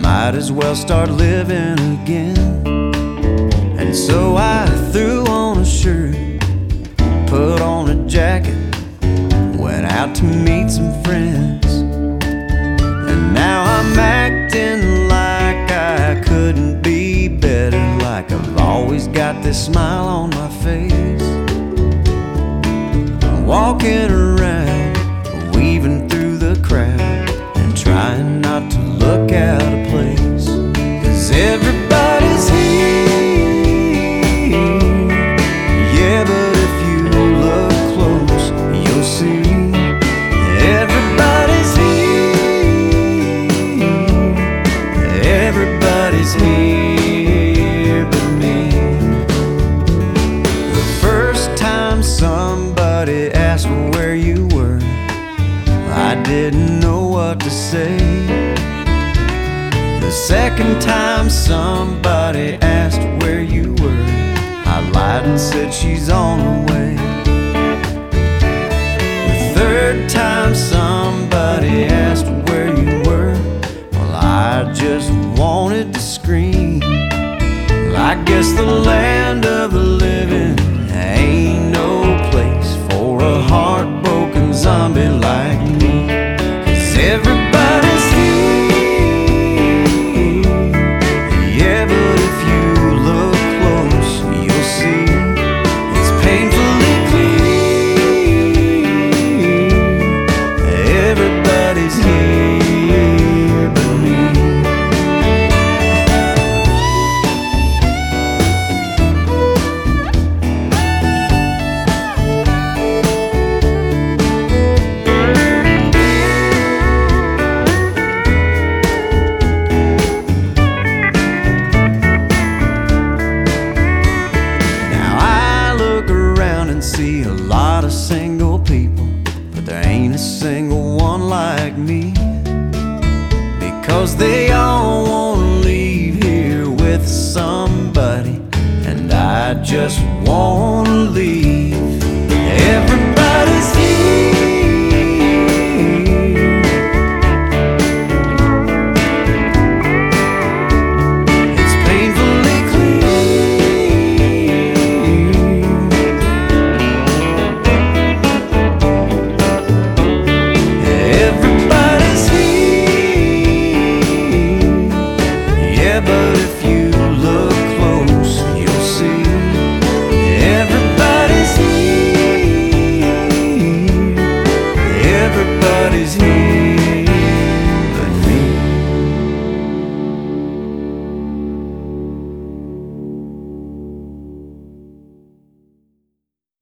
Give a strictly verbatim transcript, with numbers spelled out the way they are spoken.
might as well start living again. And so I threw on a shirt, put on a jacket, went out to meet some friends. And now I'm acting like I couldn't be better, like I've always got this smile on my face. I'm walking around, weaving through the crowd, and trying not to look out of place. 'Cause everybody's here, yeah, but if you look close, you'll see everybody's here. Everybody's here but me. The first time somebody asked where you were, I didn't know what to say. The second time somebody asked where you were, I lied and said she's on her way. The third time somebody asked where you were, well, I just wanted to scream. Well, I guess the land of the living ain't no place for a heartbroken zombie like me. 'Cause everybody's here, yeah, but if you look close, you'll see it's painfully clear. Everybody's here but me. See a lot of single people, but there ain't a single one like me. Because they all wanna leave here with somebody, and I just wanna leave.